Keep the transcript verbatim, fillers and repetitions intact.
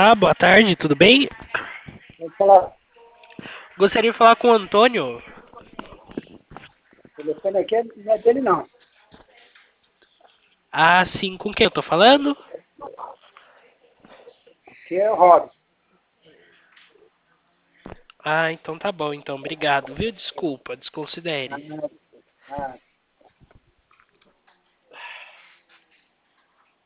Olá, boa tarde, tudo bem? Vou falar, Gostaria de falar com o Antônio. o telefone aqui é- não é dele não. Ah, sim, com quem eu tô falando? Aqui é o Robson. Ah, então tá bom, então, obrigado, viu? Desculpa, Ah, desconsidere. ah,